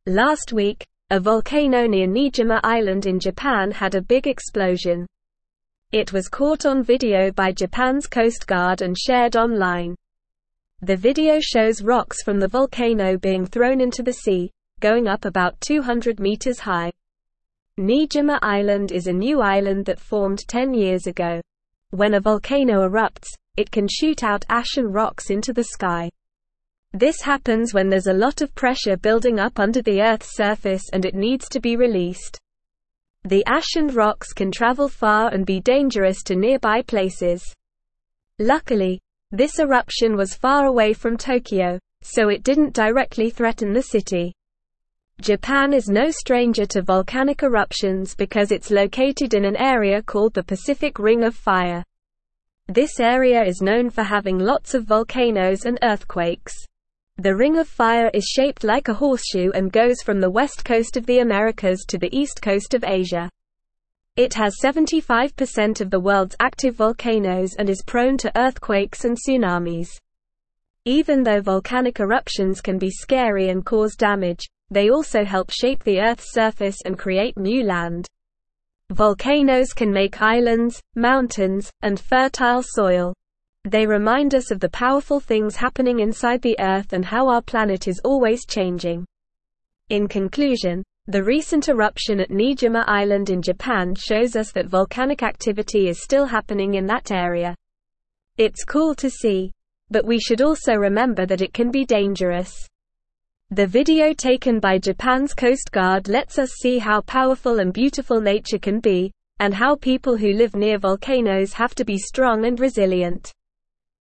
Last week, a volcano near Niijima Island in Japan had a big explosion. It was caught on video by Japan's Coast Guard and shared online. The video shows rocks from the volcano being thrown into the sea, going up about 200 meters high. Niijima Island is a new island that formed 10 years ago. When a volcano erupts, it can shoot out ash and rocks into the sky. This happens when there's a lot of pressure building up under the Earth's surface and it needs to be released. The ash and rocks can travel far and be dangerous to nearby places. Luckily, this eruption was far away from Tokyo, so it didn't directly threaten the city. Japan is no stranger to volcanic eruptions because it's located in an area called the Pacific Ring of Fire. This area is known for having lots of volcanoes and earthquakes. The Ring of Fire is shaped like a horseshoe and goes from the west coast of the Americas to the east coast of Asia. It has 75% of the world's active volcanoes and is prone to earthquakes and tsunamis. Even though volcanic eruptions can be scary and cause damage, they also help shape the Earth's surface and create new land. Volcanoes can make islands, mountains, and fertile soil. They remind us of the powerful things happening inside the Earth and how our planet is always changing. In conclusion, the recent eruption at Niijima Island in Japan shows us that volcanic activity is still happening in that area. It's cool to see, but we should also remember that it can be dangerous. The video taken by Japan's Coast Guard lets us see how powerful and beautiful nature can be, and how people who live near volcanoes have to be strong and resilient.